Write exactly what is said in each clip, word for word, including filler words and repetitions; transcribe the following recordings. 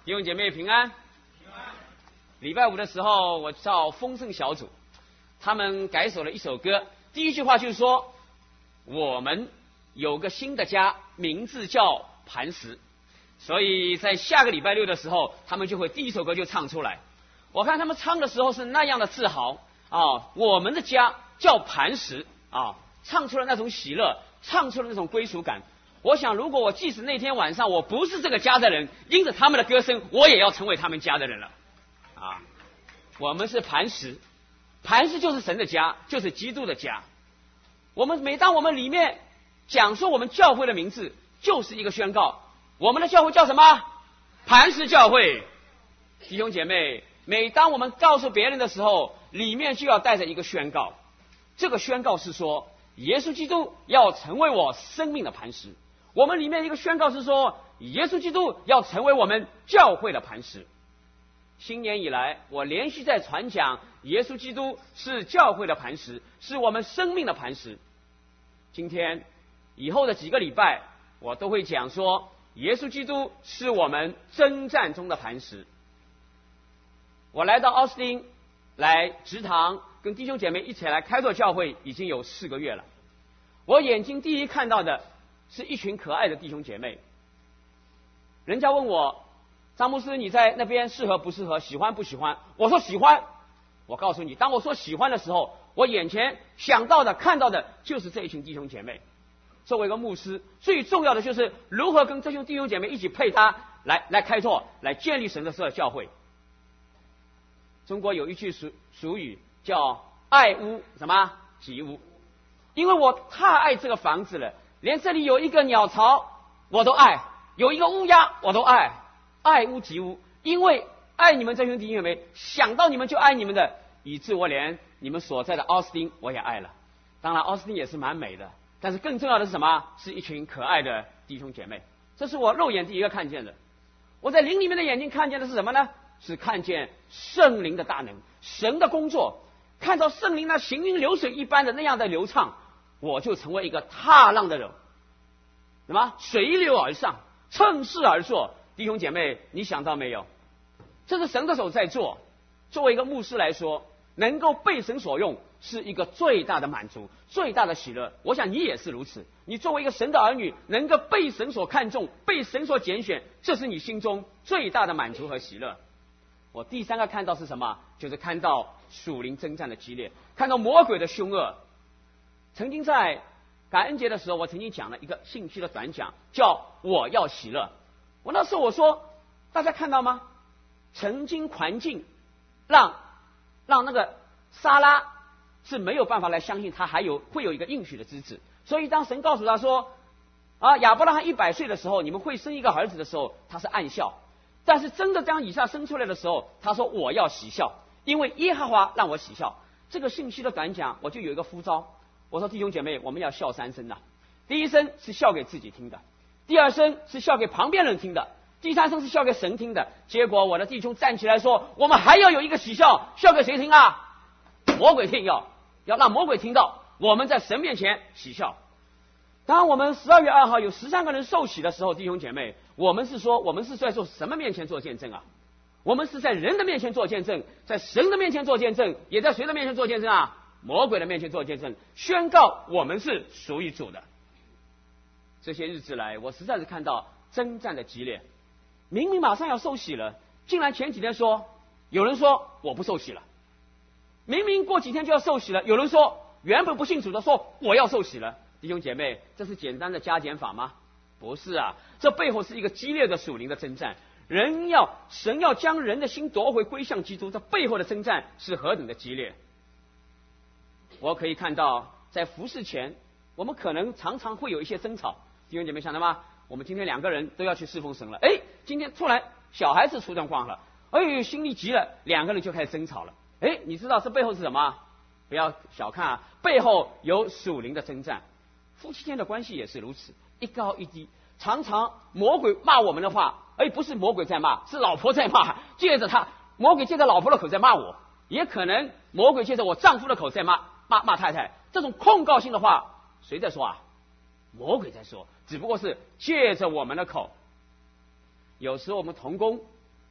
弟兄姐妹平安。平安。礼拜五的时候，我到丰盛小组，他们改手了一首歌。第一句话就是说，我们有个新的家，名字叫磐石。所以在下个礼拜六的时候，他们就会第一首歌就唱出来。我看他们唱的时候是那样的自豪啊，我们的家叫磐石啊，唱出了那种喜乐，唱出了那种归属感。我想，如果我即使那天晚上我不是这个家的人，因着他们的歌声，我也要成为他们家的人了。啊，我们是磐石，磐石就是神的家，就是基督的家。我们每当我们里面讲说我们教会的名字，就是一个宣告。我们的教会叫什么？磐石教会。弟兄姐妹，每当我们告诉别人的时候，里面就要带着一个宣告。这个宣告是说，耶稣基督要成为我生命的磐石。我们里面一个宣告是说，耶稣基督要成为我们教会的磐石。新年以来，我连续在传讲耶稣基督是教会的磐石，是我们生命的磐石。今天以后的几个礼拜，我都会讲说，耶稣基督是我们征战中的磐石。我来到奥斯汀来植堂，跟弟兄姐妹一起来开拓教会，已经有四个月了。我眼睛第一看到的是一群可爱的弟兄姐妹。人家问我，张牧师，你在那边适合不适合？喜欢不喜欢？我说喜欢。我告诉你，当我说喜欢的时候，我眼前想到的、看到的就是这一群弟兄姐妹。作为一个牧师，最重要的就是如何跟这群弟兄姐妹一起配搭，来来开拓，来建立神的教会。中国有一句俗俗语叫“爱屋什么及乌”，因为我太爱这个房子了，连这里有一个鸟巢我都爱，有一个乌鸦我都爱，爱屋及乌。因为爱你们这群弟兄姐妹，想到你们就爱你们的，以致我连你们所在的奥斯汀我也爱了。当然，奥斯汀也是蛮美的，但是更重要的是什么？是一群可爱的弟兄姐妹。这是我肉眼第一个看见的。我在灵里面的眼睛看见的是什么呢？是看见圣灵的大能，神的工作，看到圣灵那行云流水一般的那样的流畅，我就成为一个踏浪的人。什么？随流而上，乘势而坐。弟兄姐妹，你想到没有？这是神的手在做。作为一个牧师来说，能够被神所用，是一个最大的满足，最大的喜乐。我想你也是如此。你作为一个神的儿女，能够被神所看重，被神所拣选，这是你心中最大的满足和喜乐。我第三个看到是什么？就是看到属灵征战的激烈，看到魔鬼的凶恶。曾经在感恩节的时候，我曾经讲了一个信息的短讲，叫我要喜乐。我那时候我说，大家看到吗？曾经环境让让那个撒拉是没有办法来相信他还有会有一个应许的之子，所以当神告诉他说啊，亚伯拉罕一百岁的时候，你们会生一个儿子的时候，他是暗笑。但是真的当以撒生出来的时候，他说我要喜笑，因为耶和华让我喜笑。这个信息的短讲，我就有一个呼召，我说弟兄姐妹，我们要笑三声的。第一声是笑给自己听的，第二声是笑给旁边人听的，第三声是笑给神听的。结果我的弟兄站起来说，我们还要有一个喜笑，笑给谁听啊？魔鬼听，要要让魔鬼听到我们在神面前喜笑。当我们十二月二号有十三个人受洗的时候，弟兄姐妹，我们是说我们是在做什么面前做见证啊？我们是在人的面前做见证，在神的面前做见证，也在谁的面前做见证啊？魔鬼的面前做见证，宣告我们是属于主的。这些日子来，我实在是看到征战的激烈。明明马上要受洗了，竟然前几天说有人说我不受洗了，明明过几天就要受洗了，有人说原本不信主的说我要受洗了。弟兄姐妹，这是简单的加减法吗？不是啊，这背后是一个激烈的属灵的征战。人要神要将人的心夺回归向基督，这背后的征战是何等的激烈。我可以看到在服事前，我们可能常常会有一些争吵。弟兄姐妹想到吗？我们今天两个人都要去侍奉神了，哎，今天突然小孩子出状况了，哎，心里急了，两个人就开始争吵了。哎，你知道这背后是什么？不要小看啊，背后有属灵的征战。夫妻间的关系也是如此，一高一低，常常魔鬼骂我们的话，哎，不是魔鬼在骂，是老婆在骂，借着他魔鬼借着老婆的口在骂我，也可能魔鬼借着我丈夫的口在骂骂骂太太。这种控告性的话，谁在说啊？魔鬼在说，只不过是借着我们的口。有时候我们同工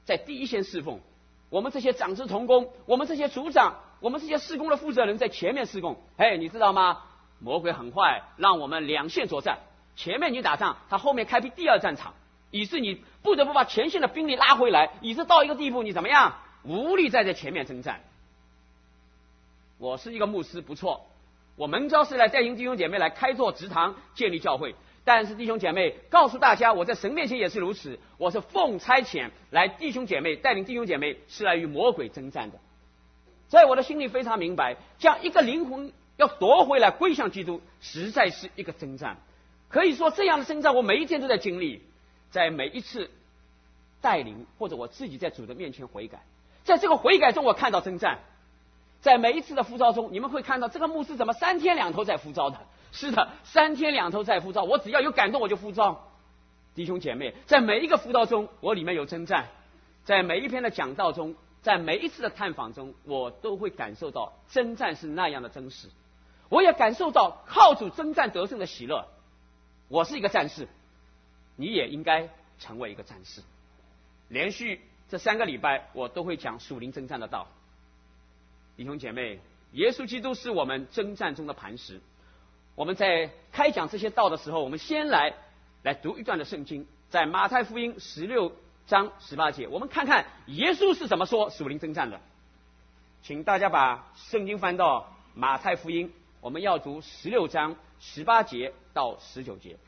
在第一线侍奉，我们这些长子同工，我们这些组长，我们这些事工的负责人在前面事工。哎，你知道吗？魔鬼很坏，让我们两线作战，前面你打仗，他后面开辟第二战场，以致你不得不把前线的兵力拉回来，以致到一个地步，你怎么样？无力再在前面征战。我是一个牧师，不错，我门招是来带领弟兄姐妹来开拓职堂，建立教会。但是弟兄姐妹告诉大家，我在神面前也是如此，我是奉差遣来弟兄姐妹带领弟兄姐妹是来与魔鬼征战的。在我的心里非常明白，将一个灵魂要夺回来归向基督，实在是一个征战。可以说这样的征战我每一天都在经历，在每一次带领或者我自己在主的面前悔改，在这个悔改中我看到征战。在每一次的呼召中，你们会看到这个牧师怎么三天两头在呼召的。是的，三天两头在呼召，我只要有感动我就呼召。弟兄姐妹，在每一个呼召中，我里面有征战；在每一篇的讲道中，在每一次的探访中，我都会感受到征战是那样的真实。我也感受到靠主征战得胜的喜乐。我是一个战士，你也应该成为一个战士。连续这三个礼拜，我都会讲属灵征战的道。弟兄姐妹，耶稣基督是我们征战中的磐石。我们在开讲这些道的时候，我们先来来读一段的圣经，在马太福音十六章十八节，我们看看耶稣是怎么说属灵征战的。请大家把圣经翻到马太福音，我们要读十六章十八节到十九节。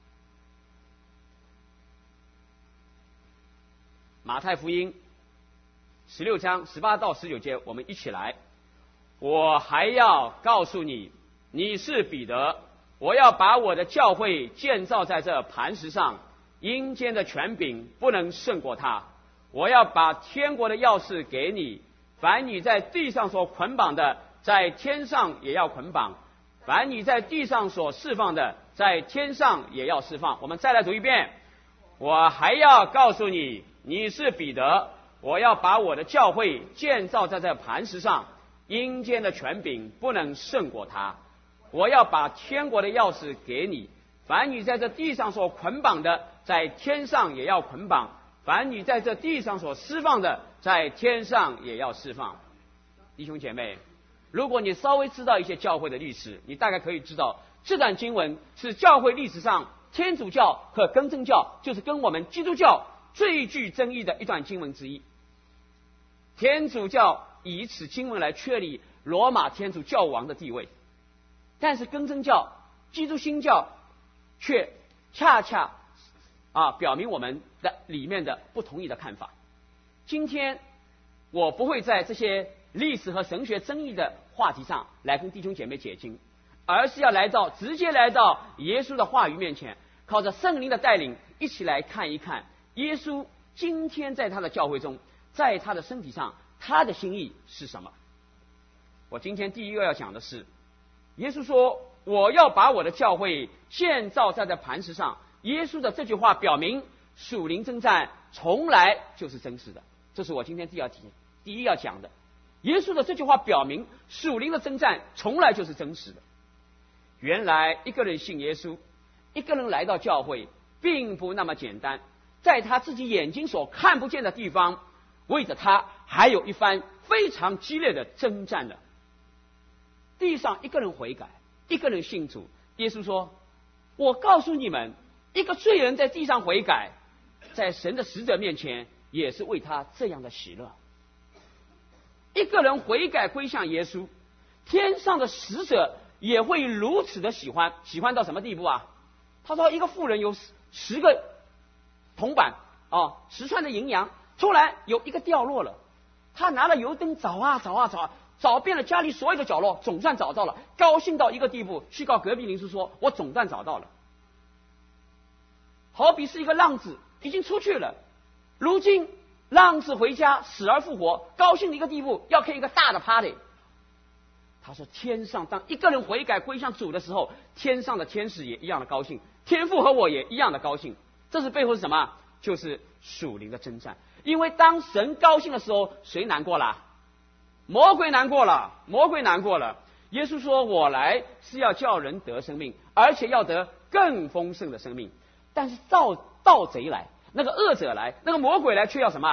马太福音十六章十八到十九节，我们一起来。我还要告诉你，你是彼得，我要把我的教会建造在这磐石上，阴间的权柄不能胜过它。我要把天国的钥匙给你，凡你在地上所捆绑的，在天上也要捆绑；凡你在地上所释放的，在天上也要释放。我们再来读一遍。我还要告诉你，你是彼得，我要把我的教会建造在这磐石上，阴间的权柄不能胜过它。我要把天国的钥匙给你，凡你在这地上所捆绑的，在天上也要捆绑；凡你在这地上所释放的，在天上也要释放。弟兄姐妹，如果你稍微知道一些教会的历史，你大概可以知道，这段经文是教会历史上天主教和更正教，就是跟我们基督教最具争议的一段经文之一。天主教以此经文来确立罗马天主教王的地位，但是更正教、基督新教却恰恰啊表明我们的里面的不同意的看法。今天我不会在这些历史和神学争议的话题上来跟弟兄姐妹解经，而是要来到直接来到耶稣的话语面前，靠着圣灵的带领，一起来看一看耶稣今天在他的教会中，在他的身体上，他的心意是什么。我今天第一个要讲的是，耶稣说我要把我的教会建造在这磐石上。耶稣的这句话表明属灵征战从来就是真实的，这是我今天第二题第一要讲的。耶稣的这句话表明属灵的征战从来就是真实的。原来一个人信耶稣，一个人来到教会并不那么简单，在他自己眼睛所看不见的地方，为着他还有一番非常激烈的征战的。地上一个人悔改，一个人信主，耶稣说我告诉你们，一个罪人在地上悔改，在神的使者面前也是为他这样的喜乐。一个人悔改归向耶稣，天上的使者也会如此的喜欢，喜欢到什么地步啊？他说一个妇人有十个铜板啊，十串的银羊，突然有一个掉落了，他拿了油灯找啊找啊找啊，找遍了家里所有的角落，总算找到了，高兴到一个地步，去告隔壁邻居说我总算找到了。好比是一个浪子已经出去了，如今浪子回家死而复活，高兴的一个地步，要开一个大的 party。 他说天上当一个人悔改归向主的时候，天上的天使也一样的高兴，天父和我也一样的高兴。这是背后是什么？就是属灵的征战。因为当神高兴的时候，谁难过了？魔鬼难过了，魔鬼难过了。耶稣说我来是要叫人得生命，而且要得更丰盛的生命。但是盗盗贼来，那个恶者来，那个魔鬼来，却要什么？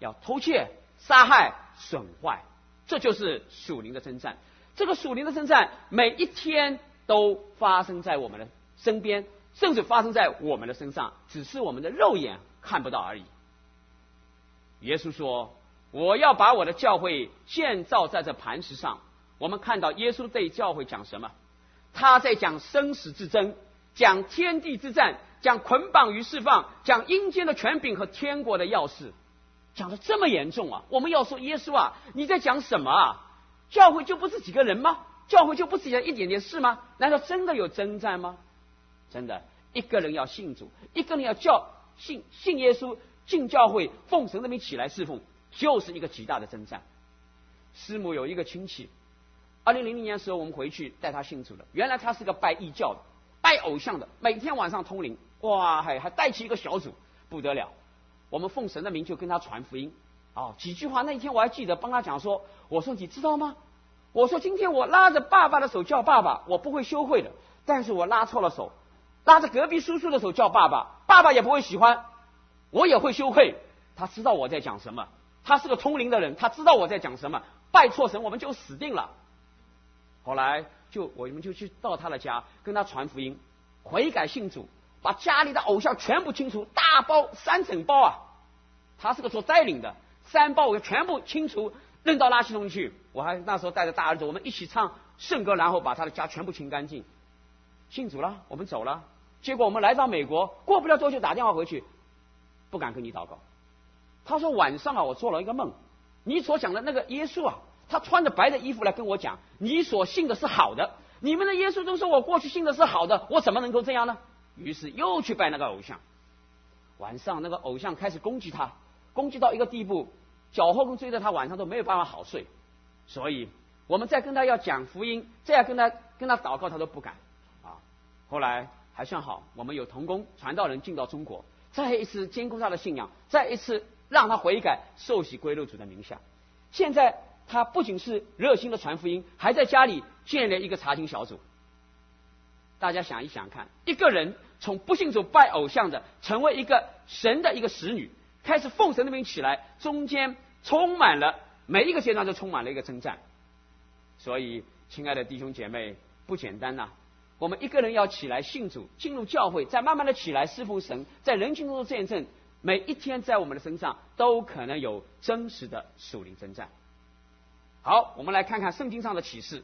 要偷窃、杀害、损坏，这就是属灵的征战。这个属灵的征战每一天都发生在我们的身边，甚至发生在我们的身上，只是我们的肉眼看不到而已。耶稣说，我要把我的教会建造在这磐石上。我们看到耶稣对教会讲什么？他在讲生死之争，讲天地之战，讲捆绑与释放，讲阴间的权柄和天国的钥匙，讲得这么严重啊！我们要说耶稣啊，你在讲什么啊？教会就不是几个人吗？教会就不是一点点事吗？难道真的有征战吗？真的，一个人要信主，一个人要教信信耶稣，进教会，奉神的名起来侍奉，就是一个极大的征战。师母有一个亲戚，二零零零年的时候我们回去带他信主了，原来他是个拜异教的，拜偶像的，每天晚上通灵，哇，还还带起一个小组，不得了。我们奉神的名就跟他传福音，哦，几句话。那一天我还记得帮他讲说，我说你知道吗？我说今天我拉着爸爸的手叫爸爸，我不会羞愧的，但是我拉错了手，拉着隔壁叔叔的手叫爸爸，爸爸也不会喜欢，我也会羞愧。他知道我在讲什么，他是个通灵的人，他知道我在讲什么，拜错神我们就死定了。后来就我们就去到他的家，跟他传福音，悔改信主，把家里的偶像全部清除，大包三整包啊！他是个做摘领的，三包我全部清除，扔到垃圾桶去。我还那时候带着大儿子，我们一起唱圣歌，然后把他的家全部清干净。信主了，我们走了。结果我们来到美国，过不了多久打电话回去，不敢跟你祷告。他说晚上啊，我做了一个梦，你所讲的那个耶稣啊，他穿着白的衣服来跟我讲，你所信的是好的，你们的耶稣都说我过去信的是好的，我怎么能够这样呢？于是又去拜那个偶像。晚上那个偶像开始攻击他，攻击到一个地步，脚后跟追着他，晚上都没有办法好睡。所以我们再跟他要讲福音，再要跟他跟他祷告，他都不敢啊。后来还算好，我们有同工传道人进到中国，再一次坚固他的信仰，再一次让他悔改，受洗归入主的名下。现在他不仅是热心的传福音，还在家里建立一个查经小组。大家想一想看，一个人从不信主拜偶像的，成为一个神的一个使女，开始奉神的名起来，中间充满了每一个阶段都充满了一个征战。所以亲爱的弟兄姐妹，不简单呐、啊！我们一个人要起来信主，进入教会，再慢慢的起来侍奉神，在人群中的见证，每一天在我们的身上都可能有真实的属灵征战。好，我们来看看圣经上的启示。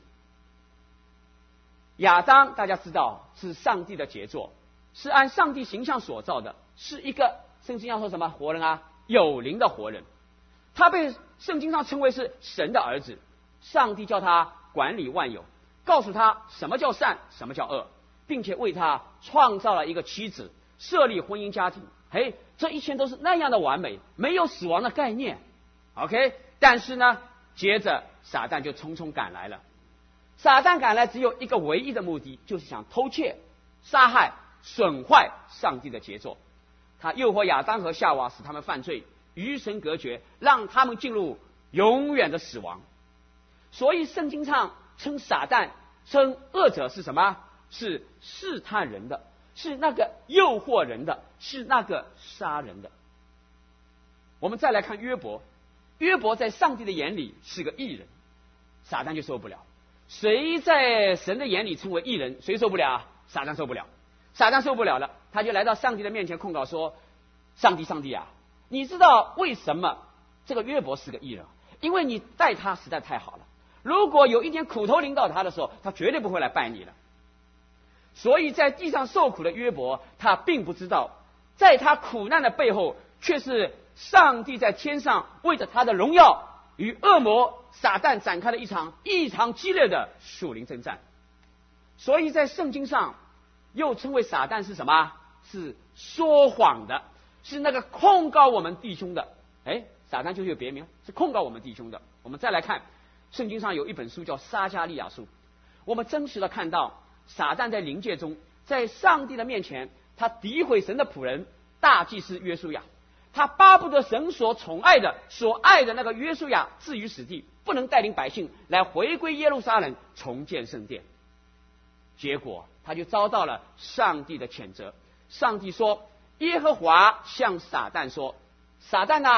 亚当大家知道是上帝的杰作，是按上帝形象所造的，是一个圣经上说什么活人啊，有灵的活人。他被圣经上称为是神的儿子，上帝叫他管理万有，告诉他什么叫善，什么叫恶，并且为他创造了一个妻子，设立婚姻家庭。嘿，这一切都是那样的完美，没有死亡的概念。OK， 但是呢，接着撒旦就匆匆赶来了。撒旦赶来只有一个唯一的目的，就是想偷窃、杀害、损坏上帝的杰作。他诱惑亚当和夏娃，使他们犯罪，与神隔绝，让他们进入永远的死亡。所以圣经上称撒旦、称恶者是什么？是试探人的，是那个诱惑人的，是那个杀人的。我们再来看约伯，约伯在上帝的眼里是个义人，撒旦就受不了。谁在神的眼里称为义人，谁受不了啊？撒旦受不了。撒旦受不了了，他就来到上帝的面前控告说，上帝上帝啊，你知道为什么这个约伯是个义人？因为你待他实在太好了，如果有一天苦头临到他的时候，他绝对不会来拜你了。所以在地上受苦的约伯，他并不知道，在他苦难的背后，却是上帝在天上为着他的荣耀与恶魔撒旦展开了一场异常激烈的属灵征战。所以在圣经上又称为撒旦是什么？是说谎的，是那个控告我们弟兄的。哎，撒旦就是有别名，是控告我们弟兄的。我们再来看圣经上有一本书叫撒迦利亚书，我们真实的看到撒旦在灵界中，在上帝的面前，他诋毁神的仆人大祭司约书亚，他巴不得神所宠爱的、所爱的那个约书亚置于死地，不能带领百姓来回归耶路撒冷，重建圣殿。结果他就遭到了上帝的谴责。上帝说，耶和华向撒旦说，撒旦啊，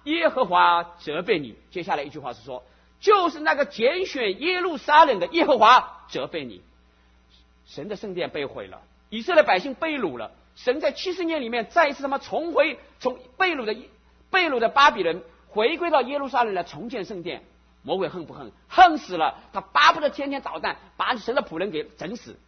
耶和华责备你。接下来一句话是说，就是那个拣选耶路撒冷的耶和华责备你。神的圣殿被毁了，以色列百姓被掳了，神在七十年里面再一次他妈重回从被掳的被掳的巴比伦回归到耶路撒冷来重建圣殿。魔鬼恨不恨？恨死了，他巴不得天天捣蛋，把神的仆人给整死。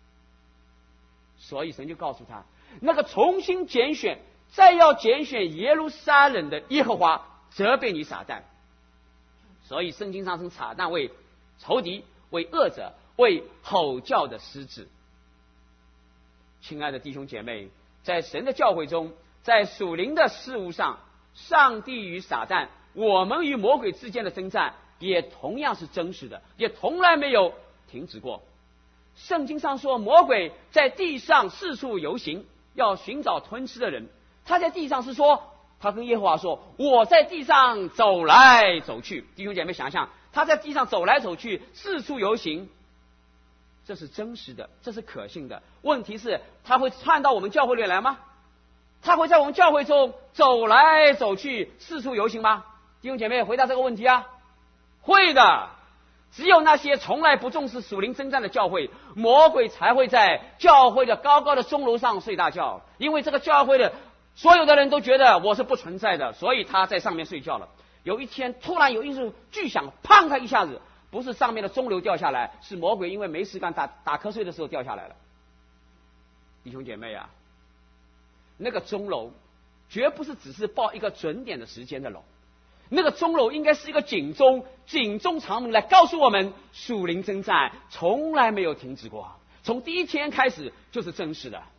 所以神就告诉他，那个重新拣选再要拣选耶路撒冷的耶和华责备你撒旦。所以圣经上称撒旦为仇敌，为恶者，为吼叫的狮子。亲爱的弟兄姐妹，在神的教会中，在属灵的事物上，上帝与撒旦，我们与魔鬼之间的征战也同样是真实的，也从来没有停止过。圣经上说，魔鬼在地上四处游行，要寻找吞吃的人。他在地上是说，他跟耶和华说，我在地上走来走去。弟兄姐妹想想，他在地上走来走去，四处游行，这是真实的，这是可信的。问题是，他会窜到我们教会里来吗？他会在我们教会中走来走去，四处游行吗？弟兄姐妹回答这个问题啊。会的。只有那些从来不重视属灵征战的教会，魔鬼才会在教会的高高的钟楼上睡大觉。因为这个教会的所有的人都觉得我是不存在的，所以他在上面睡觉了。有一天突然有一声巨响，砰他一下子，不是上面的钟楼掉下来，是魔鬼因为没事干打打瞌睡的时候掉下来了。弟兄姐妹啊，那个钟楼绝不是只是报一个准点的时间的楼，那个钟楼应该是一个警钟，警钟长鸣来告诉我们，属灵征战从来没有停止过，从第一天开始就是真实的。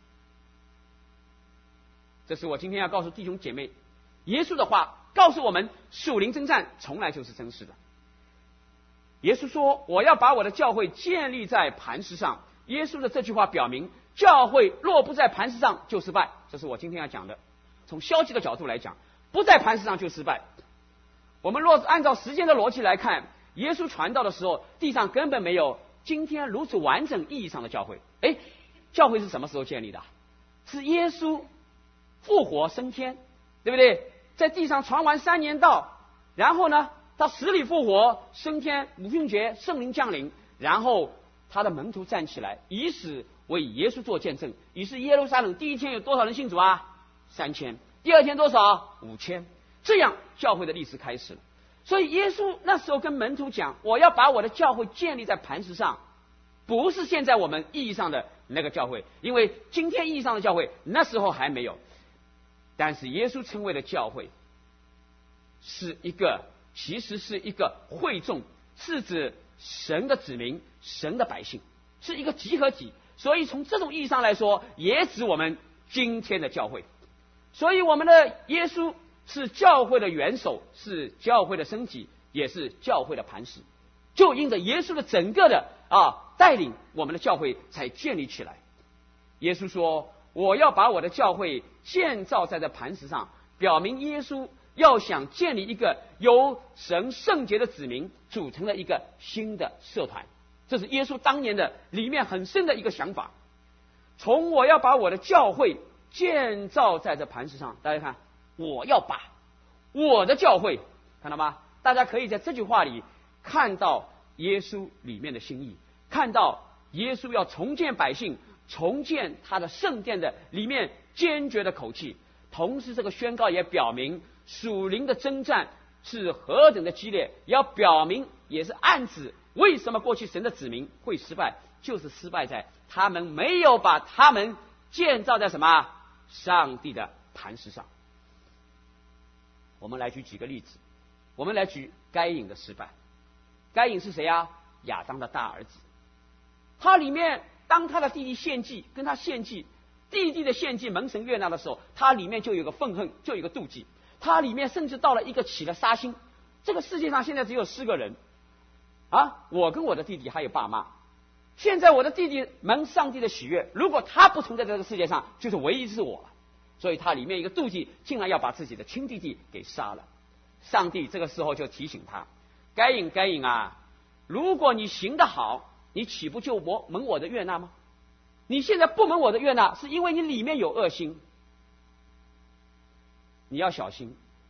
这是我今天要告诉弟兄姐妹，耶稣的话告诉我们，属灵征战从来就是真实的。耶稣说，我要把我的教会建立在磐石上。耶稣的这句话表明，教会若不在磐石上就失败。这是我今天要讲的。从消极的角度来讲，不在磐石上就失败。我们若按照时间的逻辑来看，耶稣传道的时候，地上根本没有今天如此完整意义上的教会。诶，教会是什么时候建立的？是耶稣复活升天，对不对？在地上传完三年道，然后呢，他死里复活升天，五旬节圣灵降临，然后他的门徒站起来，以死为耶稣做见证。于是耶路撒冷第一天有多少人信主啊？三千。第二天多少？五千。这样教会的历史开始了。所以耶稣那时候跟门徒讲，我要把我的教会建立在磐石上，不是现在我们意义上的那个教会，因为今天意义上的教会那时候还没有。但是耶稣称为的教会是一个，其实是一个会众，是指神的子民，神的百姓，是一个集合体。所以从这种意义上来说，也指我们今天的教会。所以我们的耶稣是教会的元首，是教会的身体，也是教会的磐石。就因着耶稣的整个的啊带领，我们的教会才建立起来。耶稣说，我要把我的教会建造在这磐石上，表明耶稣要想建立一个由神圣洁的子民组成的一个新的社团。这是耶稣当年的里面很深的一个想法。从我要把我的教会建造在这磐石上，大家看，我要把我的教会，看到吗？大家可以在这句话里看到耶稣里面的心意，看到耶稣要重建百姓，重建他的圣殿的里面坚决的口气。同时这个宣告也表明属灵的征战是何等的激烈，也要表明也是暗指为什么过去神的子民会失败，就是失败在他们没有把他们建造在什么上帝的磐石上。我们来举几个例子，我们来举该隐的失败。该隐是谁啊？亚当的大儿子。他里面当他的弟弟献祭，跟他献祭，弟弟的献祭蒙神悦纳的时候，他里面就有个愤恨，就有个妒忌。他里面甚至到了一个起了杀心。这个世界上现在只有四个人啊，我跟我的弟弟还有爸妈。现在我的弟弟蒙上帝的喜悦，如果他不存在这个世界上，就是唯一是我了。所以他里面一个妒忌，竟然要把自己的亲弟弟给杀了。上帝这个时候就提醒他，该隐该隐啊，如果你行得好，你岂不就蒙我的悦纳吗？你现在不蒙我的悦纳，是因为你里面有恶心。你要小心，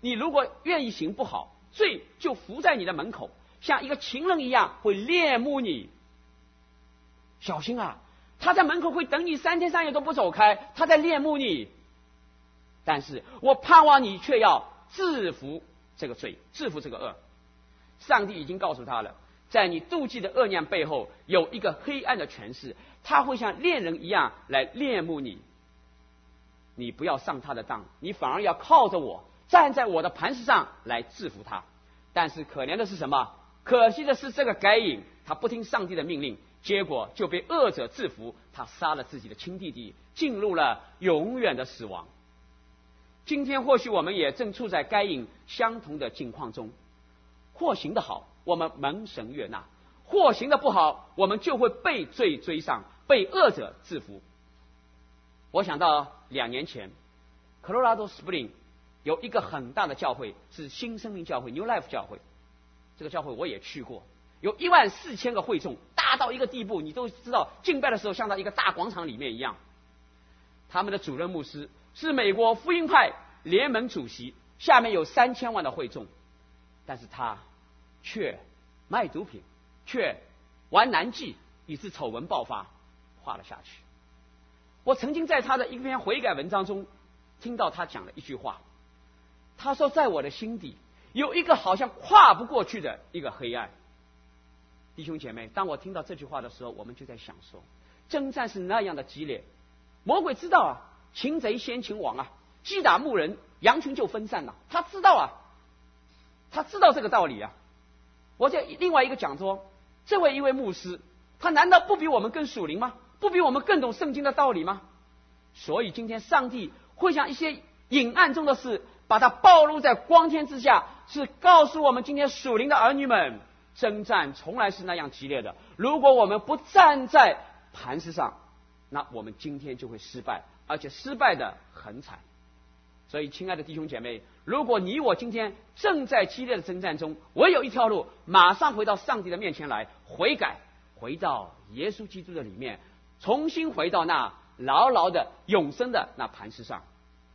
你如果愿意行不好，罪就伏在你的门口，像一个情人一样会恋慕你。小心啊，他在门口会等你三天三夜都不走开，他在恋慕你。但是我盼望你却要制服这个罪，制服这个恶。上帝已经告诉他了，在你妒忌的恶念背后有一个黑暗的权势，他会像恋人一样来恋慕你。你不要上他的当，你反而要靠着我，站在我的磐石上来制服他。但是可怜的是什么？可惜的是这个该隐，他不听上帝的命令，结果就被恶者制服，他杀了自己的亲弟弟，进入了永远的死亡。今天或许我们也正处在该隐相同的境况中，或行得好，我们蒙神悦纳；或行得不好，我们就会被罪追上，被恶者制服。我想到两年前 Colorado Spring 有一个很大的教会，是新生命教会 New Life 教会。这个教会我也去过，有一万四千个会众，大到一个地步，你都知道敬拜的时候像到一个大广场里面一样。他们的主任牧师是美国福音派联盟主席，下面有三千万的会众，但是他却卖毒品，却玩男妓，以致丑闻爆发，画了下去。我曾经在他的一篇悔改文章中听到他讲了一句话，他说在我的心底有一个好像跨不过去的一个黑暗。弟兄姐妹，当我听到这句话的时候，我们就在想说，征战是那样的激烈，魔鬼知道啊，擒贼先擒王啊，击打牧人，羊群就分散了。他知道啊，他知道这个道理啊。我在另外一个讲桌，这位一位牧师，他难道不比我们更属灵吗？不比我们更懂圣经的道理吗？所以今天上帝会将一些隐暗中的事把它暴露在光天之下，是告诉我们今天属灵的儿女们，征战从来是那样激烈的。如果我们不站在磐石上，那我们今天就会失败，而且失败的很惨。所以亲爱的弟兄姐妹，如果你我今天正在激烈的征战中，唯有一条路，马上回到上帝的面前来悔改，回到耶稣基督的里面，重新回到那牢牢的永生的那磐石上。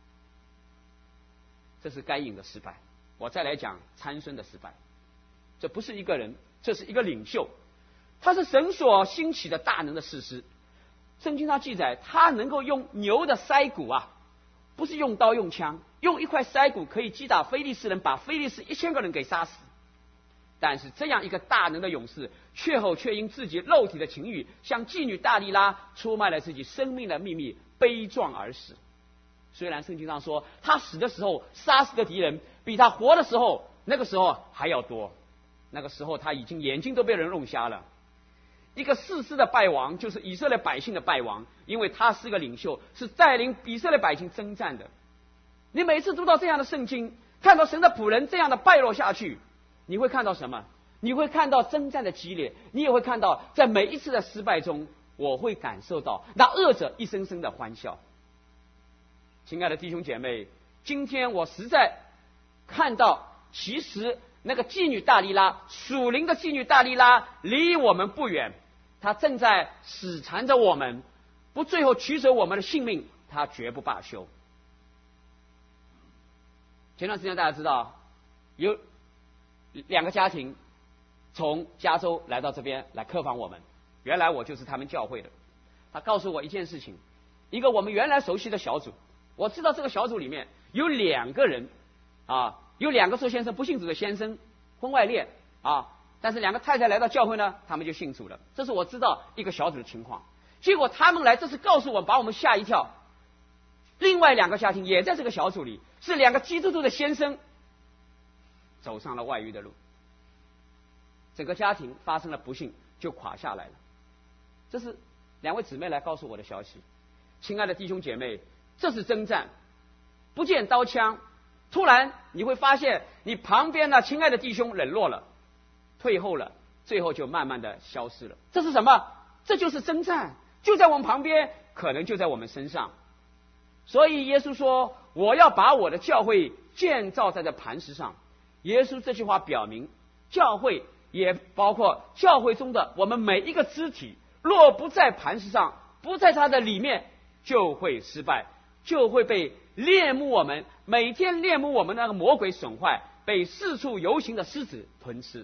这是该隐的失败。我再来讲参孙的失败。这不是一个人，这是一个领袖，他是神所兴起的大能的士师。圣经上记载，他能够用牛的腮骨啊，不是用刀用枪，用一块腮骨可以击打非利士人，把非利士一千个人给杀死。但是这样一个大能的勇士，却后却因自己肉体的情欲，向妓女大利拉出卖了自己生命的秘密，悲壮而死。虽然圣经上说他死的时候杀死的敌人比他活的时候那个时候还要多，那个时候他已经眼睛都被人弄瞎了。一个士师的败亡就是以色列百姓的败亡，因为他是个领袖，是带领以色列百姓征战的。你每次读到这样的圣经，看到神的仆人这样的败落下去，你会看到什么？你会看到征战的激烈，你也会看到在每一次的失败中，我会感受到那恶者一声声的欢笑。亲爱的弟兄姐妹，今天我实在看到，其实那个妓女大利拉，属灵的妓女大利拉离我们不远，她正在死缠着我们，不最后取走我们的性命，她绝不罢休。前段时间大家知道，有两个家庭从加州来到这边来客访我们，原来我就是他们教会的。他告诉我一件事情，一个我们原来熟悉的小组，我知道这个小组里面有两个人啊，有两个做先生不信主的先生，婚外恋啊，但是两个太太来到教会呢，他们就信主了。这是我知道一个小组的情况。结果他们来，这是告诉我，把我们吓一跳。另外两个家庭也在这个小组里，是两个基督徒的先生走上了外遇的路，整个家庭发生了不幸，就垮下来了。这是两位姊妹来告诉我的消息。亲爱的弟兄姐妹，这是征战，不见刀枪，突然你会发现你旁边的亲爱的弟兄冷落了，退后了，最后就慢慢的消失了。这是什么？这就是征战，就在我们旁边，可能就在我们身上。所以耶稣说，我要把我的教会建造在这磐石上。耶稣这句话表明，教会也包括教会中的我们每一个肢体，若不在磐石上，不在它的里面，就会失败。 就会被恋慕我们每天恋慕我们那个魔鬼损坏，被四处游行的狮子吞吃。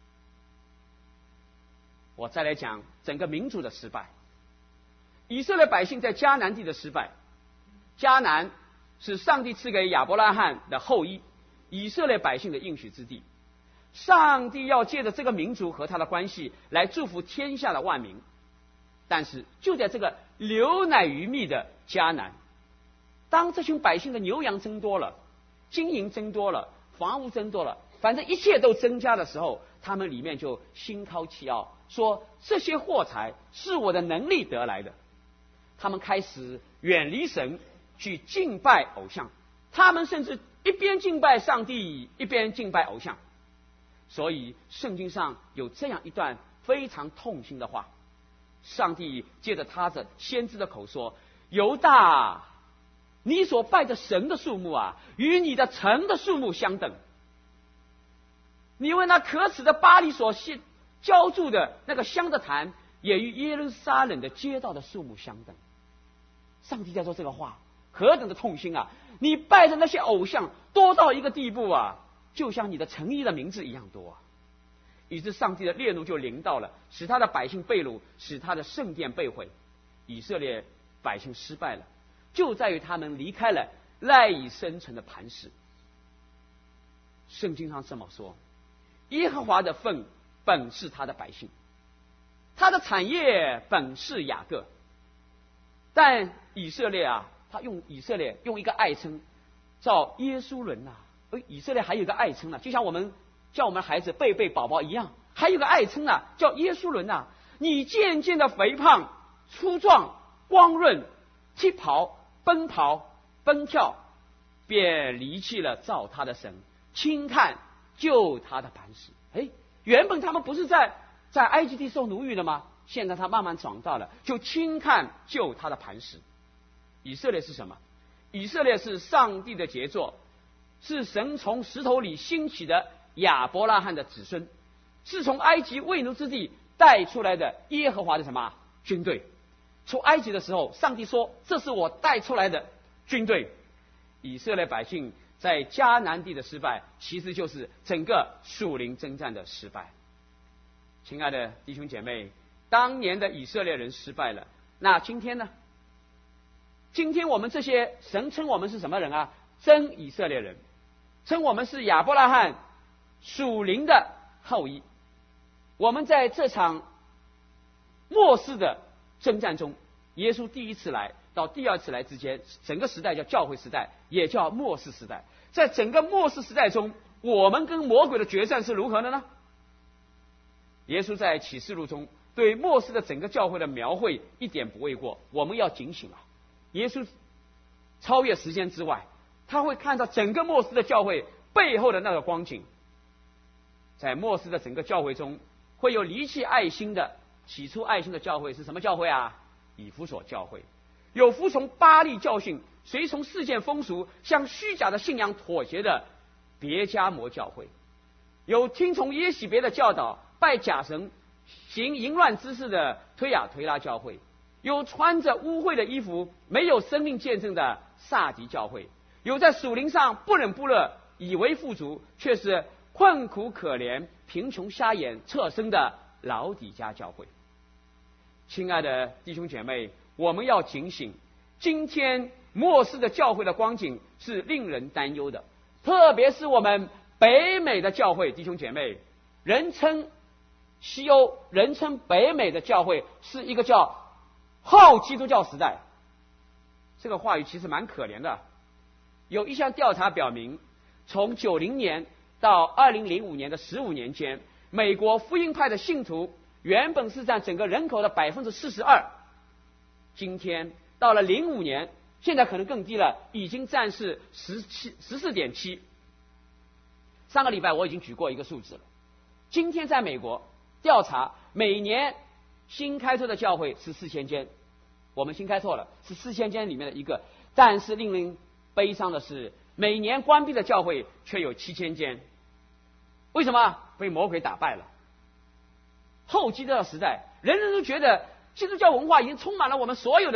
我再来讲整个民族的失败，以色列百姓在迦南地的失败。迦南是上帝赐给亚伯拉罕的后裔，以色列百姓的应许之地。上帝要借着这个民族和他的关系来祝福天下的万民。但是就在这个流奶与蜜的迦南，当这群百姓的牛羊增多了，金银增多了，房屋增多了，反正一切都增加的时候，他们里面就心高气傲，说这些货财是我的能力得来的。他们开始远离神，去敬拜偶像。他们甚至一边敬拜上帝，一边敬拜偶像。所以圣经上有这样一段非常痛心的话，上帝借着他的先知的口说：犹大，你所拜的神的数目啊，与你的城的数目相等。你为那可耻的巴黎所浇筑的那个香的坛，也与耶路撒冷的街道的数目相等。上帝在说这个话，何等的痛心啊！你拜的那些偶像多到一个地步啊，就像你的城邑的名字一样多啊！以致上帝的烈怒就临到了，使他的百姓被掳，使他的圣殿被毁。以色列百姓失败了，就在于他们离开了赖以生存的磐石。圣经上这么说：耶和华的份本是他的百姓，他的产业本是雅各。但以色列啊，他用以色列用一个爱称叫耶稣伦啊，而以色列还有一个爱称啊，就像我们叫我们孩子贝贝宝宝一样，还有一个爱称啊，叫耶稣伦啊。你渐渐的肥胖、粗壮、光润，踢跑、奔跑、奔跳，便离弃了造他的神，轻看救他的磐石。哎，原本他们不是在在埃及地受奴役的吗？现在他慢慢长大了，就轻看救他的磐石。以色列是什么？以色列是上帝的杰作，是神从石头里兴起的亚伯拉罕的子孙，是从埃及为奴之地带出来的耶和华的什么军队。出埃及的时候，上帝说：这是我带出来的军队。以色列百姓在迦南地的失败，其实就是整个属灵征战的失败。亲爱的弟兄姐妹，当年的以色列人失败了，那今天呢？今天我们这些神称我们是什么人啊？真以色列人，称我们是亚伯拉罕属灵的后裔。我们在这场末世的征战中，耶稣第一次来到第二次来之间，整个时代叫教会时代，也叫末世时代。在整个末世时代中，我们跟魔鬼的决战是如何的呢？耶稣在启示录中对末世的整个教会的描绘一点不为过，我们要警醒啊！耶稣超越时间之外，他会看到整个末世的教会背后的那个光景。在末世的整个教会中，会有离弃爱心的，起初爱心的教会是什么教会啊？以弗所教会。有服从巴力教训、随从世件风俗、向虚假的信仰妥协的别迦摩教会。有听从耶洗别的教导、拜假神、行淫乱之事的推雅推拉教会。有穿着污秽的衣服、没有生命见证的撒狄教会。有在属灵上不冷不热、以为富足，却是困苦可怜、贫穷瞎眼、侧身的老底嘉教会。亲爱的弟兄姐妹，我们要警醒，今天末世的教会的光景是令人担忧的，特别是我们北美的教会。弟兄姐妹，人称西欧，人称北美的教会是一个叫后基督教时代。这个话语其实蛮可怜的。有一项调查表明，从九零年到二零零五年的十五年间，美国福音派的信徒原本是占整个人口的百分之四十二，今天到了零五年，现在可能更低了，已经占是十七十四点七。上个礼拜我已经举过一个数字了。今天在美国调查，每年新开拓的教会是四千间，我们新开拓了是四千间里面的一个，但是令人悲伤的是，每年关闭的教会却有七千间。为什么？被魔鬼打败了。后基督教时代，人人都觉得基督教文化已经充满了我们所有的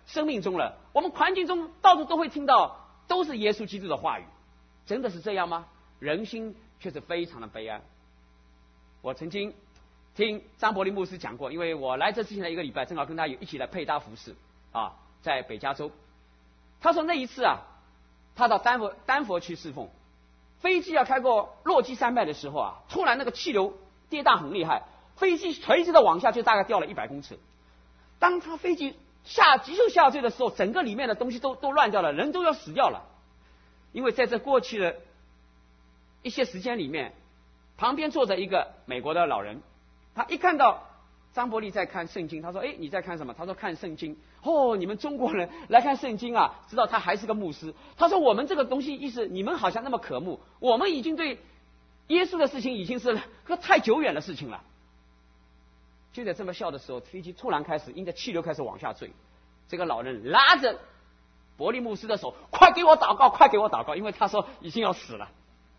生命中了。我们环境中到处都会听到，都是耶稣基督的话语。真的是这样吗？人心却是非常的悲哀。我曾经听张伯苓牧师讲过，因为我来这之前的一个礼拜，正好跟他一起来配搭服侍啊，在北加州。他说那一次啊，他到丹佛丹佛去侍奉，飞机要开过落基山脉的时候啊，突然那个气流跌宕很厉害，飞机垂直的往下，就大概掉了一百公尺。当他飞机下急速下坠的时候，整个里面的东西都都乱掉了，人都要死掉了。因为在这过去的一些时间里面，旁边坐着一个美国的老人，他一看到张伯苓在看圣经，他说：“哎，你在看什么？”他说：“看圣经。”哦，你们中国人来看圣经啊，知道他还是个牧师。他说：“我们这个东西意思，你们好像那么渴慕，我们已经对耶稣的事情已经是个太久远的事情了。”就在这么笑的时候，飞机突然开始因着气流开始往下坠。这个老人拉着伯利牧师的手，快给我祷告，快给我祷告，因为他说已经要死了。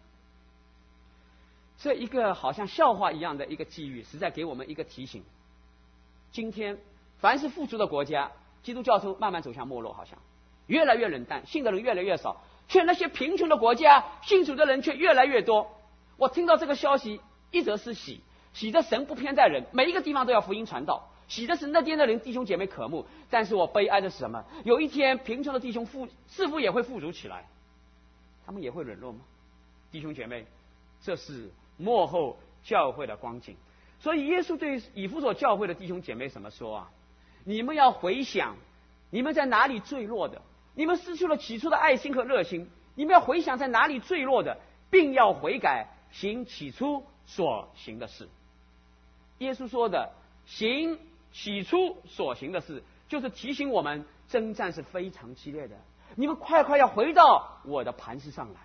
这一个好像笑话一样的一个际遇，实在给我们一个提醒。今天凡是富足的国家，基督教徒慢慢走向没落，好像越来越冷淡，信的人越来越少，却那些贫穷的国家，信主的人却越来越多。我听到这个消息，一则是喜，喜的神不偏待人，每一个地方都要福音传道，喜的是那边的人弟兄姐妹渴慕。但是我悲哀的是什么？有一天贫穷的弟兄富似乎也会富足起来，他们也会沦落吗？弟兄姐妹，这是末后教会的光景。所以耶稣对以弗所教会的弟兄姐妹怎么说啊？你们要回想你们在哪里坠落的，你们失去了起初的爱心和热心，你们要回想在哪里坠落的，并要悔改，行起初所行的事。耶稣说的行起初所行的事，就是提醒我们征战是非常激烈的，你们快快要回到我的磐石上来。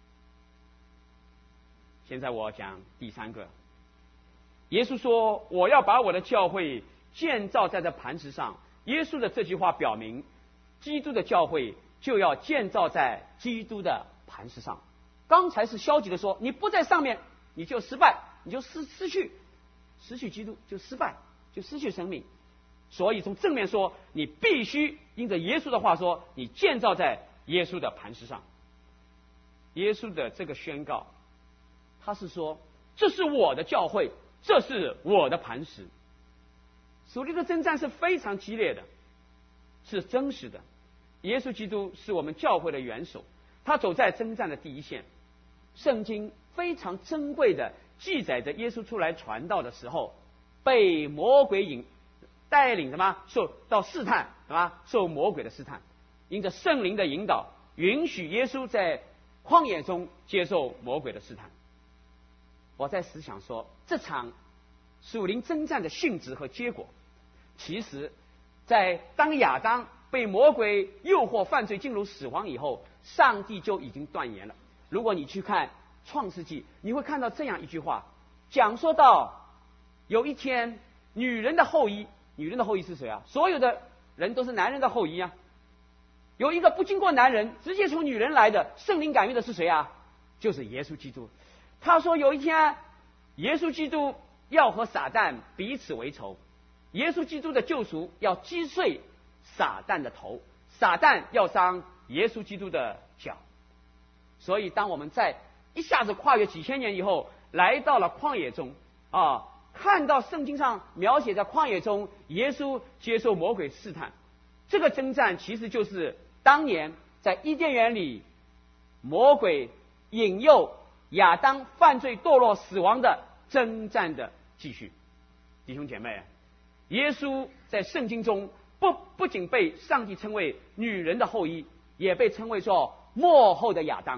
现在我讲第三个，耶稣说我要把我的教会建造在这磐石上。耶稣的这句话表明，基督的教会就要建造在基督的磐石上。刚才是消极的说，你不在上面你就失败，你就失失去失去基督，就失败，就失去生命。所以从正面说，你必须因着耶稣的话说，你建造在耶稣的磐石上。耶稣的这个宣告，他是说这是我的教会，这是我的磐石。属灵的征战是非常激烈的，是真实的。耶稣基督是我们教会的元首，他走在征战的第一线。圣经非常珍贵的记载着耶稣出来传道的时候，被魔鬼引带领什么受到试探，什么受魔鬼的试探，因着圣灵的引导，允许耶稣在旷野中接受魔鬼的试探。我在思想说，这场属灵征战的性质和结果，其实在当亚当被魔鬼诱惑犯罪进入死亡以后，上帝就已经断言了。如果你去看创世纪，你会看到这样一句话，讲说到有一天女人的后裔，女人的后裔是谁啊？所有的人都是男人的后裔啊。有一个不经过男人，直接从女人来的圣灵感孕的是谁啊？就是耶稣基督。他说有一天耶稣基督要和撒旦彼此为仇，耶稣基督的救赎要击碎撒旦的头，撒旦要伤耶稣基督的脚。所以当我们在一下子跨越几千年以后，来到了旷野中啊，看到圣经上描写在旷野中耶稣接受魔鬼试探，这个征战其实就是当年在伊甸园里魔鬼引诱亚当犯罪堕落死亡的征战的继续。弟兄姐妹，耶稣在圣经中不不仅被上帝称为女人的后裔，也被称为说末后的亚当。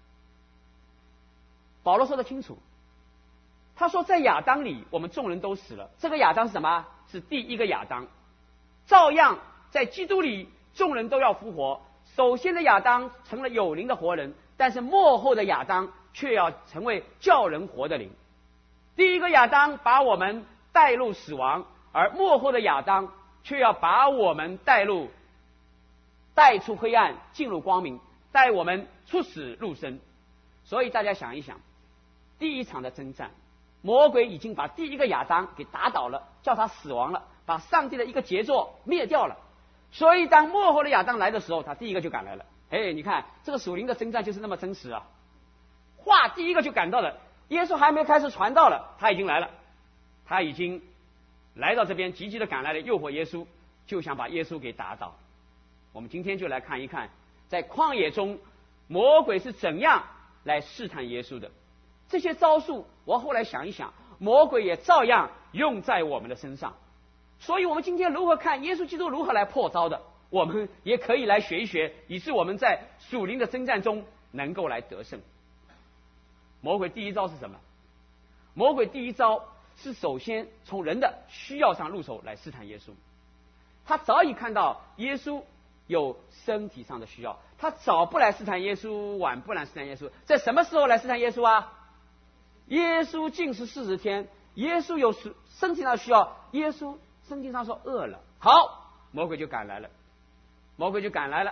保罗说得清楚，他说在亚当里我们众人都死了，这个亚当是什么？是第一个亚当。照样在基督里众人都要复活，首先的亚当成了有灵的活人，但是末后的亚当却要成为叫人活的灵。第一个亚当把我们带入死亡，而末后的亚当却要把我们带入带出黑暗进入光明，带我们出死入生。所以大家想一想，第一场的征战，魔鬼已经把第一个亚当给打倒了，叫他死亡了，把上帝的一个杰作灭掉了。 所以当末后的亚当来的时候，他第一个就赶来了。哎，你看这个属灵的征战就是那么真实啊！话第一个就赶到了，耶稣还没开始传道了，他已经来了，他已经来到这边，急急的赶来了，诱惑耶稣，就想把耶稣给打倒。我们今天就来看一看，在旷野中魔鬼是怎样来试探耶稣的。这些招数，我后来想一想，魔鬼也照样用在我们的身上。所以我们今天如何看耶稣基督如何来破招的，我们也可以来学一学，以致我们在属灵的征战中能够来得胜。魔鬼第一招是什么？魔鬼第一招是首先从人的需要上入手来试探耶稣。他早已看到耶稣有身体上的需要，他早不来试探耶稣，晚不来试探耶稣，在什么时候来试探耶稣啊？耶稣禁食四十天，耶稣有身体上的需要，耶稣圣经上说饿了，好，魔鬼就赶来了，魔鬼就赶来了。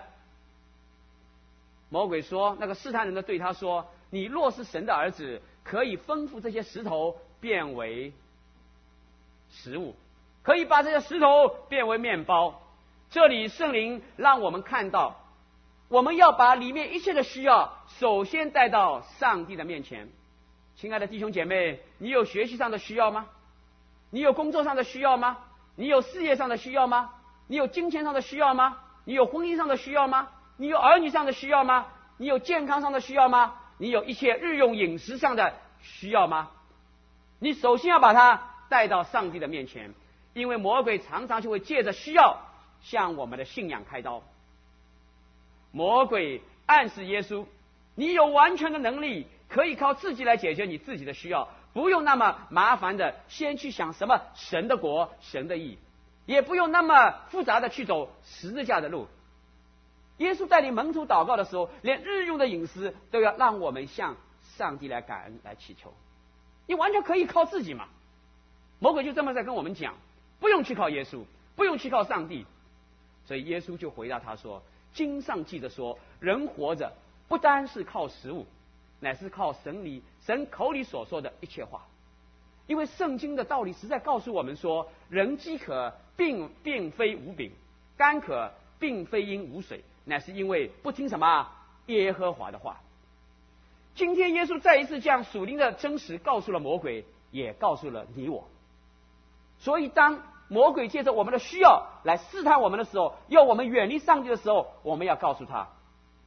魔鬼说，那个试探人的对他说，你若是神的儿子，可以吩咐这些石头变为食物，可以把这些石头变为面包。这里圣灵让我们看到，我们要把里面一切的需要首先带到上帝的面前。亲爱的弟兄姐妹，你有学习上的需要吗？你有工作上的需要吗？你有事业上的需要吗？你有金钱上的需要吗？你有婚姻上的需要吗？你有儿女上的需要吗？你有健康上的需要吗？你有一切日用饮食上的需要吗？你首先要把它带到上帝的面前，因为魔鬼常常就会借着需要向我们的信仰开刀。魔鬼暗示耶稣，你有完全的能力，可以靠自己来解决你自己的需要，不用那么麻烦的先去想什么神的国、神的义，也不用那么复杂的去走十字架的路。耶稣带领门徒祷告的时候，连日用的饮食都要让我们向上帝来感恩、来祈求。你完全可以靠自己嘛。魔鬼就这么在跟我们讲，不用去靠耶稣，不用去靠上帝。所以耶稣就回答他说，经上记着说，人活着不单是靠食物，乃是靠神里神口里所说的一切话。因为圣经的道理实在告诉我们说，人饥渴并并非无饼，干渴并非因无水，乃是因为不听什么耶和华的话。今天耶稣再一次将属灵的真实告诉了魔鬼，也告诉了你我。所以当魔鬼借着我们的需要来试探我们的时候，要我们远离上帝的时候，我们要告诉他，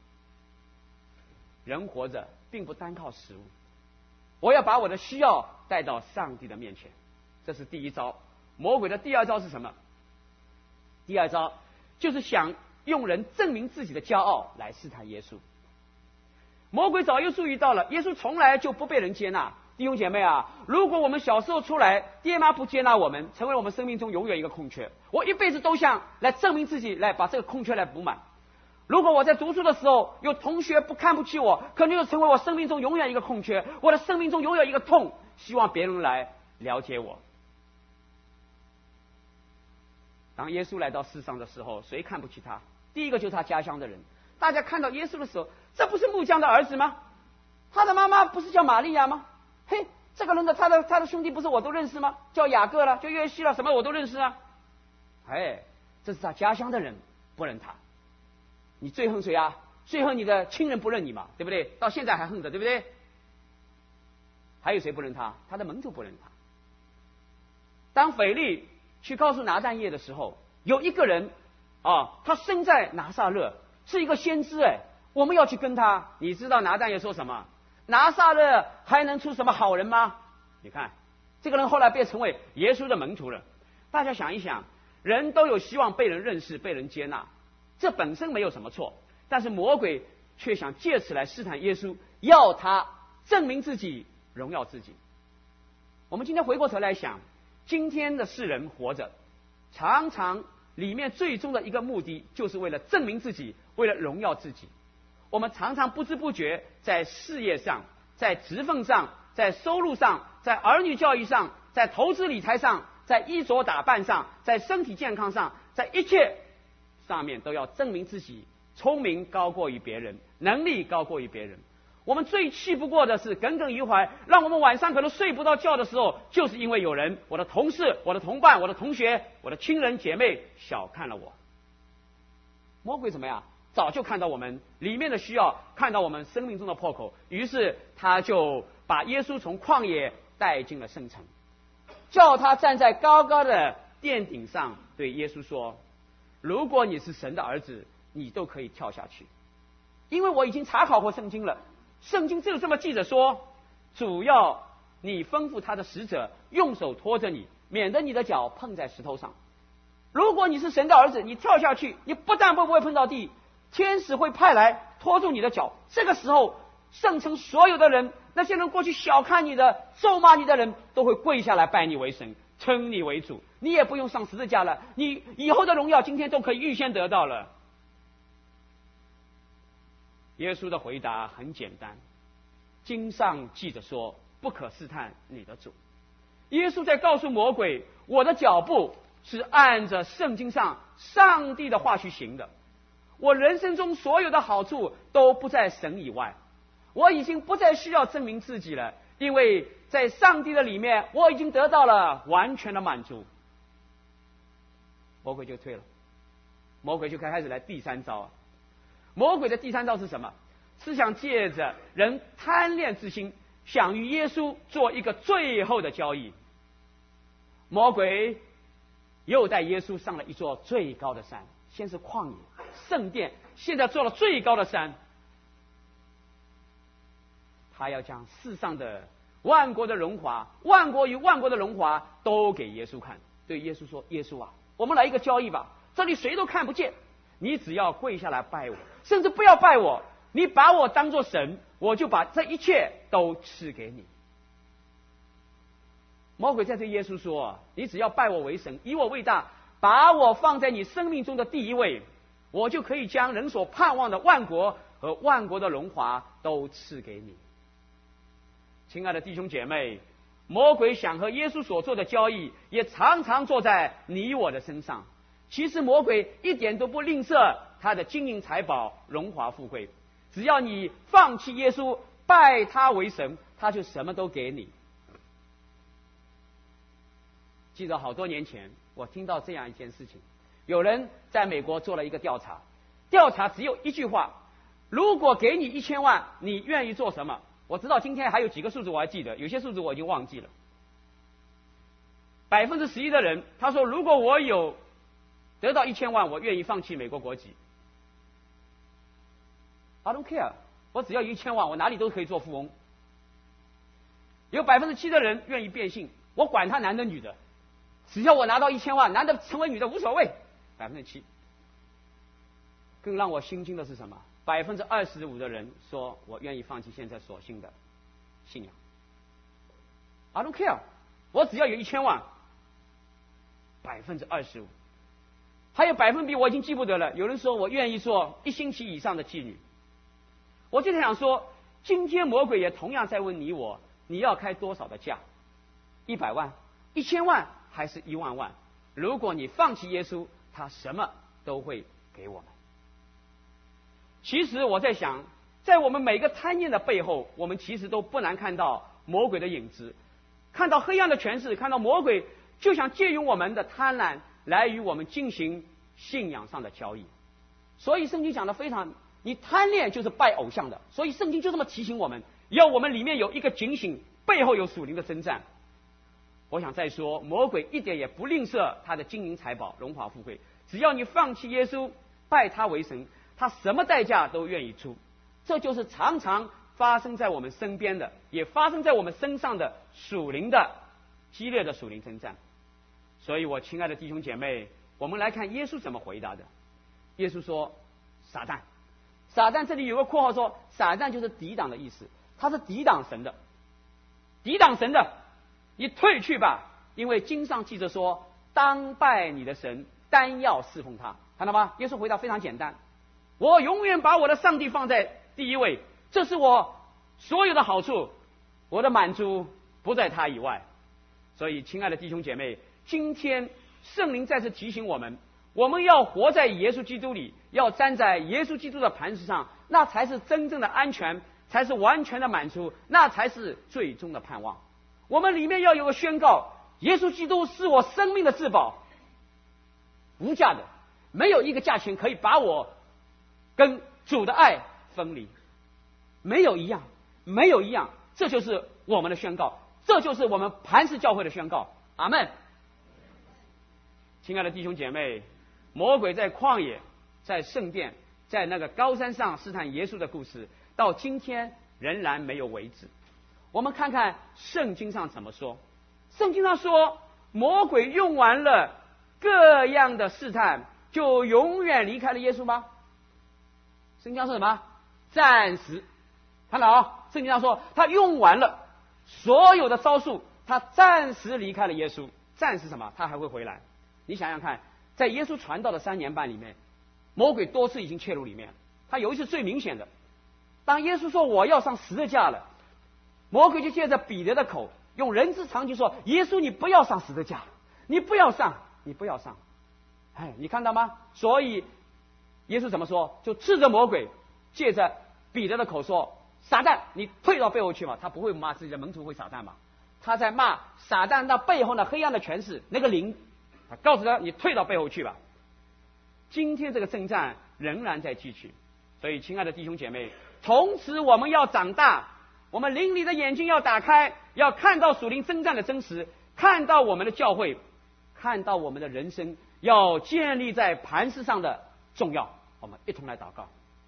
人活着并不单靠食物，我要把我的需要带到上帝的面前。这是第一招。魔鬼的第二招是什么？第二招就是想用人证明自己的骄傲来试探耶稣。魔鬼早就注意到了，耶稣从来就不被人接纳。弟兄姐妹啊，如果我们小时候出来，爹妈不接纳我们，成为我们生命中永远一个空缺，我一辈子都想来证明自己，来把这个空缺来补满。如果我在读书的时候有同学不看不起我，可能就成为我生命中永远一个空缺，我的生命中永远一个痛，希望别人来了解我。当耶稣来到世上的时候，谁看不起他？第一个就是他家乡的人。大家看到耶稣的时候，这不是木匠的儿子吗？他的妈妈不是叫玛利亚吗？嘿，这个人的他的他的兄弟不是我都认识吗？叫雅各了，叫约西了，什么我都认识啊。哎，这是他家乡的人不认他。你最恨谁啊？最恨你的亲人不认你嘛，对不对？到现在还恨着，对不对？还有谁不认他？他的门徒不认他。当腓力去告诉拿但业的时候，有一个人啊，他生在拿撒勒，是一个先知，哎，我们要去跟他。你知道拿但业说什么？拿撒勒还能出什么好人吗？你看，这个人后来变成为耶稣的门徒了。大家想一想，人都有希望被人认识、被人接纳，这本身没有什么错，但是魔鬼却想借此来试探耶稣，要他证明自己、荣耀自己。我们今天回过头来想，今天的世人活着，常常里面最终的一个目的，就是为了证明自己，为了荣耀自己。我们常常不知不觉在事业上、在职分上、在收入上、在儿女教育上、在投资理财上、在衣着打扮上、在身体健康上，在一切上面都要证明自己聪明高过于别人，能力高过于别人。我们最气不过的是耿耿于怀，让我们晚上可能睡不到觉的时候，就是因为有人，我的同事、我的同伴、我的同学、我的亲人姐妹小看了我。 魔鬼怎么样？早就看到我们里面的需要，看到我们生命中的破口，于是他就把耶稣从旷野带进了圣城，叫他站在高高的殿顶上，对耶稣说：如果你是神的儿子，你都可以跳下去，因为我已经查考过圣经了，圣经就这么记着说，主要你吩咐他的使者用手托着你，免得你的脚碰在石头上。如果你是神的儿子，你跳下去，你不但不会碰到地，天使会派来拖住你的脚。这个时候，圣城所有的人，那些人过去小看你的、咒骂你的人，都会跪下来拜你为神，称你为主。你也不用上十字架了，你以后的荣耀今天都可以预先得到了。耶稣的回答很简单，经上记着说，不可试探你的主。耶稣在告诉魔鬼，我的脚步是按着圣经上上帝的话去行的，我人生中所有的好处都不在神以外，我已经不再需要证明自己了，因为在上帝的里面我已经得到了完全的满足。魔鬼就退了，魔鬼就开始来第三招啊。魔鬼的第三招是什么？是想借着人贪恋之心，想与耶稣做一个最后的交易。魔鬼又带耶稣上了一座最高的山，先是旷野、圣殿，现在做了最高的山。他要将世上的万国的荣华，万国与万国的荣华都给耶稣看，对耶稣说：耶稣啊，我们来一个交易吧，这里谁都看不见，你只要跪下来拜我，甚至不要拜我，你把我当作神，我就把这一切都赐给你。魔鬼在对耶稣说：你只要拜我为神，以我为大，把我放在你生命中的第一位，我就可以将人所盼望的万国和万国的荣华都赐给你。亲爱的弟兄姐妹，魔鬼想和耶稣所做的交易，也常常做在你我的身上。其实魔鬼一点都不吝啬他的金银财宝、荣华富贵，只要你放弃耶稣，拜他为神，他就什么都给你。记得好多年前，我听到这样一件事情，有人在美国做了一个调查，调查只有一句话：如果给你一千万，你愿意做什么？我知道今天还有几个数字我还记得，有些数字我已经忘记了。百分之十一的人他说，如果我有得到一千万，我愿意放弃美国国籍。I don't care， 我只要有一千万，我哪里都可以做富翁。有百分之七的人愿意变性，我管他男的女的，只要我拿到一千万，男的成为女的无所谓。百分之七。更让我心惊的是什么？百分之二十五的人说，我愿意放弃现在所信的信仰。I don't care， 我只要有一千万。百分之二十五。还有百分比我已经记不得了。有人说我愿意做一星期以上的妓女。我就想说，今天魔鬼也同样在问你我，你要开多少的价？一百万、一千万还是一万万？如果你放弃耶稣，他什么都会给我们。其实我在想，在我们每个贪念的背后，我们其实都不难看到魔鬼的影子，看到黑暗的权势，看到魔鬼就想借用我们的贪婪来与我们进行信仰上的交易。所以圣经讲的非常，你贪恋就是拜偶像的，所以圣经就这么提醒我们，要我们里面有一个警醒，背后有属灵的征战。我想再说，魔鬼一点也不吝啬他的金银财宝、荣华富贵，只要你放弃耶稣，拜他为神，他什么代价都愿意出。这就是常常发生在我们身边的，也发生在我们身上的属灵的激烈的属灵征战。所以我亲爱的弟兄姐妹，我们来看耶稣怎么回答的。耶稣说：撒旦。撒旦这里有个括号说，撒旦就是抵挡的意思，他是抵挡神的，抵挡神的，你退去吧，因为经上记着说，当拜你的神，单要侍奉他。看到吗？耶稣回答非常简单，我永远把我的上帝放在第一位，这是我所有的好处，我的满足不在他以外。所以亲爱的弟兄姐妹，今天圣灵再次提醒我们，我们要活在耶稣基督里，要站在耶稣基督的磐石上，那才是真正的安全，才是完全的满足，那才是最终的盼望。我们里面要有个宣告，耶稣基督是我生命的至宝，无价的，没有一个价钱可以把我跟主的爱分离，没有一样，没有一样。这就是我们的宣告，这就是我们磐石教会的宣告。阿们。亲爱的弟兄姐妹，魔鬼在旷野、在圣殿、在那个高山上试探耶稣的故事，到今天仍然没有为止。我们看看圣经上怎么说。圣经上说，魔鬼用完了各样的试探，就永远离开了耶稣吗？圣经上说什么？暂时。看到啊，圣经上说他用完了所有的招数，他暂时离开了耶稣。暂时什么？他还会回来。你想想看，在耶稣传道的三年半里面，魔鬼多次已经切入里面。他有一次最明显的，当耶稣说我要上十字架了，魔鬼就借着彼得的口，用人之常情说：耶稣，你不要上十字架，你不要上，你不要上。哎，你看到吗？所以耶稣怎么说？就斥责魔鬼，借着彼得的口说：撒旦，你退到背后去嘛。他不会骂自己的门徒会撒旦嘛，他在骂撒旦那背后的黑暗的权势，那个灵，他告诉他：你退到背后去吧。今天这个征战仍然在继续，所以亲爱的弟兄姐妹，从此我们要长大，我们灵里的眼睛要打开，要看到属灵征战的真实，看到我们的教会，看到我们的人生要建立在磐石上的重要。我们一同来祷告。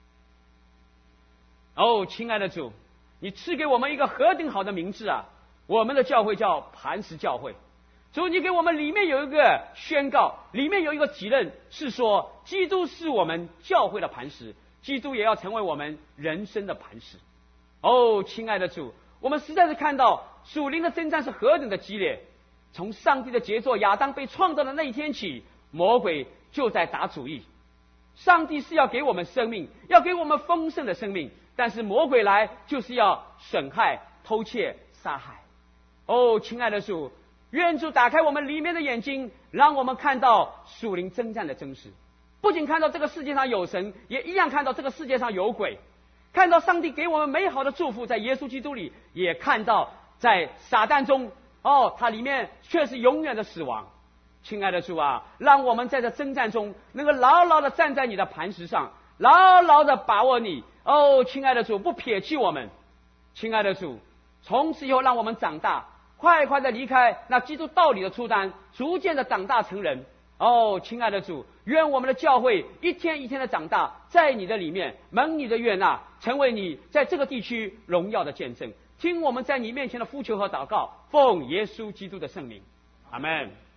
哦，亲爱的主，你赐给我们一个何等好的名字啊！我们的教会叫磐石教会。主，你给我们里面有一个宣告，里面有一个责任，是说基督是我们教会的磐石，基督也要成为我们人生的磐石。哦，亲爱的主，我们实在是看到属灵的征战是何等的激烈。从上帝的杰作亚当被创造的那一天起，魔鬼就在打主意。上帝是要给我们生命，要给我们丰盛的生命，但是魔鬼来就是要损害、偷窃、杀害。哦，亲爱的主，愿主打开我们里面的眼睛，让我们看到属灵征战的真实。不仅看到这个世界上有神，也一样看到这个世界上有鬼。看到上帝给我们美好的祝福，在耶稣基督里，也看到在撒旦中，哦，它里面却是永远的死亡。亲爱的主啊，让我们在这征战中能够牢牢的站在你的磐石上，牢牢的把握你。哦，亲爱的主，不撇弃我们。亲爱的主，从此以后让我们长大，快快的离开那基督道理的负担，逐渐的长大成人。哦，亲爱的主，愿我们的教会一天一天的长大，在你的里面蒙你的悦纳，成为你在这个地区荣耀的见证。听我们在你面前的呼求和祷告，奉耶稣基督的圣名，阿们。